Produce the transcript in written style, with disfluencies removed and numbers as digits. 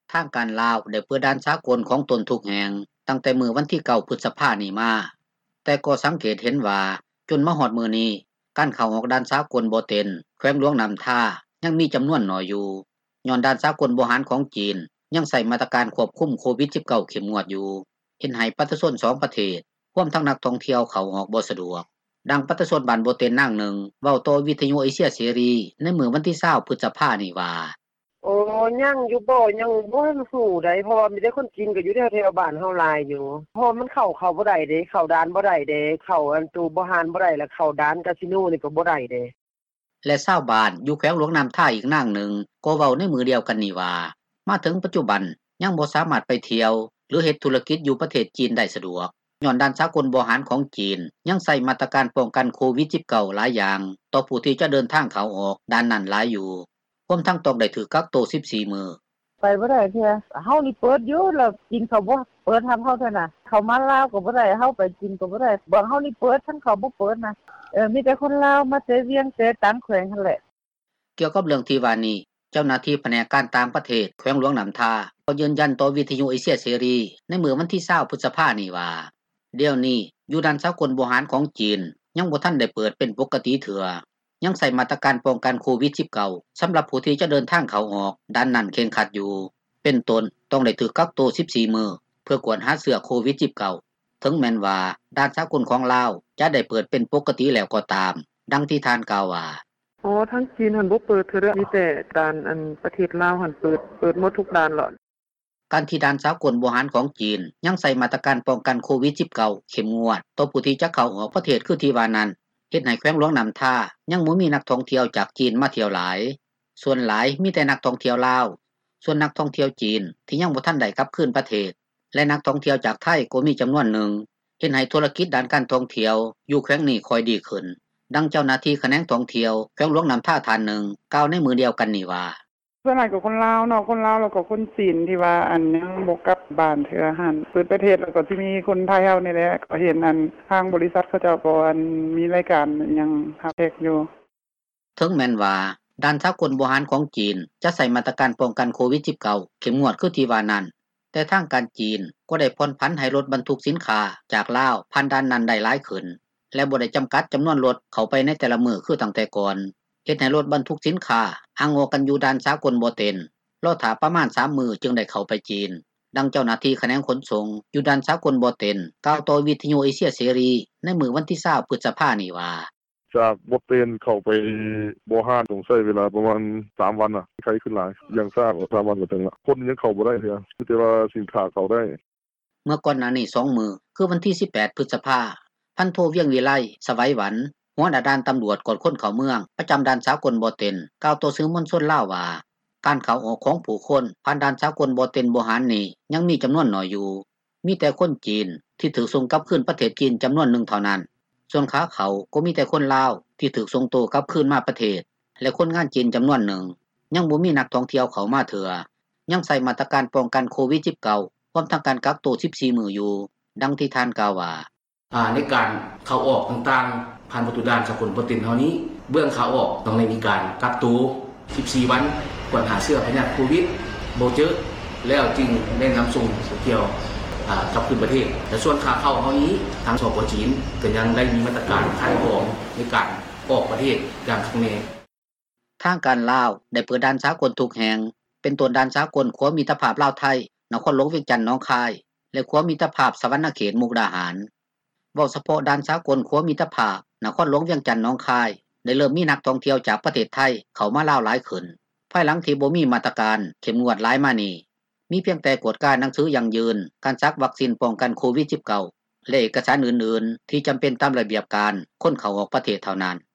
ทางการลาวได้เปิดด่านสากลของตนทุกแห่งตั้งแต่มื้อวันที่9พฤษภาคมนี้มาแต่ก็สังเกตเห็นว่าจนมาฮอดมื้อนี้การเข้าออกด่านสากลบ่เต็มแขวงหลวงนำท่ายังมีจำนวนน้อยอยู่ย้อนด่านสากลบ่หารของจีนยังใช้มาตรการควบคุมโควิด -19 เข้มงวดอยู่เฮ็ดให้ประชาชน2ประเทศรวมทั้งนักท่องเที่ยวเข้าออกบ่สะดวกดังประชาชนบ้านบ่เต็นนางหนึ่งเว้าต่อวิทยุเอเชียเสรีในมื้อวันที่20พฤษภาคมนี้ว่าโอ้ยังอยู่บ่ยังบ่ฮู้ได้เพราะว่ามีแต่คนจีนก็อยู่แถวๆบ้านเฮาหลายอยู่เพราะมันเข้าบ่ได้เด้เข้าด่านบ่ได้เด้เข้าอันตูบ่หารบ่ได้แล้วเข้าด่านคาสิโนนี่ก็บ่ได้เด้และชาวบ้านอยู่แขวงหลวงนำท่าอีกนางหนึ่งก็เว้าในมื้อเดียวกันนี้ว่ามาถึงปัจจุบันยังบ่สามารถไปเที่ยวหรือเฮ็ดธุรกิจอยู่ประเทศจีนได้สะดวกย้อนด่านสากลบ่หารของจีนยังใช้มาตรการป้องกันโควิด -19 หลายอย่างต่อผู้ที่จะเดินทางเข้าออกด่านนั้นหลายอยู่รวมทั้งต้องได้ถูกกักตัว14มื้อไปบ่ได้เที่ยเฮานี่เปิดอยู่แล้วจีนเขาบ่เปิดทำเฮาเท่าน่ะเข้ามาลาวก็บ่ได้เฮาไปจีนก็บ่ได้บางเฮานี่เปิดทั้งเขาบ่เปิดนะมีแต่คนลาวมาเสียเวียงเสียตังแขวงนั่นแหละเกี่ยวกับเรื่องที่ว่านี้เจ้าหน้าที่แผนกการต่างประเทศแขวงหลวงนำท่าก็ยืนยันต่อวิทยุเอเชียเสรีในมื้อวันที่20พฤษภาคมนี้ว่าเดี๋ยวนี้อยู่ด่านสากลบ่หารของจีนยังบ่ทันได้เปิดเป็นปกติเถื่อยังใส่มาตรการป้องกันโควิด -19 สำหรับผู้ที่จะเดินทางเข้าออกด้านนั้นเคร่งครัดอยู่เป็นต้นต้องได้ถูกกักตัว14มื้อเพื่อกวดหาเชื้อโควิด -19 ถึงแม้นว่าด่านสากลของลาวจะได้เปิดเป็นปกติแล้วก็ตามดังที่ท่านกล่าวว่าทั้งจีนหั่นบ่เปิดเทื่อเด้อมีแต่ด่านอันประเทศลาวหั่นเปิดหมดทุกด่านแล้วการที่ด่านสากลบ่หารของจีนยังใส่มาตรการป้องกันโควิด -19 เข้มงวดต่อผู้ที่จะเข้าออกประเทศคือที่ว่านั้นเฮ็ดให้แขวงหลวงนำท่ายังบ่มีนักท่องเที่ยวจากจีนมาเที่ยวหลายส่วนหลายมีแต่นักท่องเที่ยวลาวส่วนนักท่องเที่ยวจีนที่ยังบ่ทันได้กลับคืนประเทศและนักท่องเที่ยวจากไทยก็มีจำนวนหนึ่งเฮ็ดให้ธุรกิจด้านการท่องเที่ยวอยู่แขวงนี้ค่อยดีขึ้นดังเจ้าหน้าที่แขนงท่องเที่ยวแขวงหลวงนำท่าท่านหนึ่งกล่าวในมื้อเดียวกันนี้ว่าส่วนหลายก็คนลาวเนาะคนลาวแล้วก็คนจีนที่ว่าอันยังบ่กลับบ้านเทื่อหั่นเปิดประเทศแล้วก็สิมีคนไทยเฮานี่แหละก็เห็นอันทางบริษัทเขาเจ้าก็อันมีรายการอิหยังรับแขกอยู่ถึงแม้นว่าด่านสากลบ่หารของจีนจะใส่มาตรการป้องกันโควิด -19 เข้มงวดคือที่ว่านั้นแต่ทางการจีนก็ได้ผ่อนผันให้รถบรรทุกสินค้าจากลาวผ่านด่านนั้นได้หลายขึ้นและบ่ได้จำกัดจำนวนรถเข้าไปในแต่ละมื้อคือตั้งแต่ก่อนเฮ็ดให้รถบรรทุกสินค้าอ้างออกกันอยู่ด่านสากลบ่เต็มรอท่าประมาณ3มื้อจึงได้เข้าไปจีนดังเจ้าหน้าที่แขนงขนส่งอยู่ด่านสากลบ่เต็มกล่าวต่อวิทยุเอเชียเสรีในมื้อวันที่20พฤษภาคมนี้ว่าจากบ่เต็นเข้าไปบ่หารต้องใช้เวลาประมาณ3วันน่ะใครขึ้นหลายอย่างซ่า3วันก็ถึงละคนยังเข้าบ่ได้เทื่อมีแต่ว่าสินค้าเข้าได้เมื่อก่อนหน้านี้2มื้อคือวันที่18พฤษภาคมพันโทเวียงวิไลสวัยหวันหัวหน้าด่านตำรวจกวดคนเข้าเมืองประจำด่านสากลบ่เต็มกล่าวต่อสื่อมวลชนลาวว่าการเข้าออกของผู้คนผ่านด่านสากลบ่เต็มบ่หารนี้ยังมีจำนวนน้อยอยู่มีแต่คนจีนที่ถูกส่งกลับคืนประเทศจีนจำนวนหนึ่งเท่านั้นส่วนขาเข้าก็มีแต่คนลาวที่ถูกส่งตัวกลับคืนมาประเทศและคนงานจีนจำนวนหนึ่งยังบ่มีนักท่องเที่ยวเข้ามาเถื่อยังใส่มาตรการป้องกันโควิด -19 พร้อมทั้งการกักตัว14มื้ออยู่ดังที่ท่านกล่าวว่าในการเข้าออกต่างๆผ่านประตูด่านสากลบ่เต็มเท่านี้เบื้องเข้าออกต้องได้มีการกักตัว14วันก่อนหาเชื้อพยาธิโควิดบ่เจอแล้วจึงได้นำส่งเที่ยวกลับคืนประเทศแต่ส่วนขาเข้าเฮานี้ทางสปจีนก็ยังได้มีมาตรการคัดกรองในการออกประเทศอย่างครั้งนี้ทางการลาวได้เปิดด่านสากลทุกแห่งเป็นต้นด่านสากลขัวมิตรภาพลาวไทยนครหลวงเวียงจันทน์หนองคายและขัวมิตรภาพสวรรณเขตมุกดาหารเว้าเฉพาะด่านสากลขัวมิตรภาพนครหลวงเวียงจันทน์หนองคายได้เริ่มมีนักท่องเที่ยวจากประเทศไทยเข้ามาลาวหลายขึ้นภายหลังที่บ่มีมาตรการเข้มงวดหลายมานี้มีเพียงแต่กวดการหนังสืออย่างยืนการซักวัคซีนป้องกันโควิด -19 และเอกสารอื่นๆที่จำเป็นตามระเบียบการคนเข้าออกประเทศเท่านั้น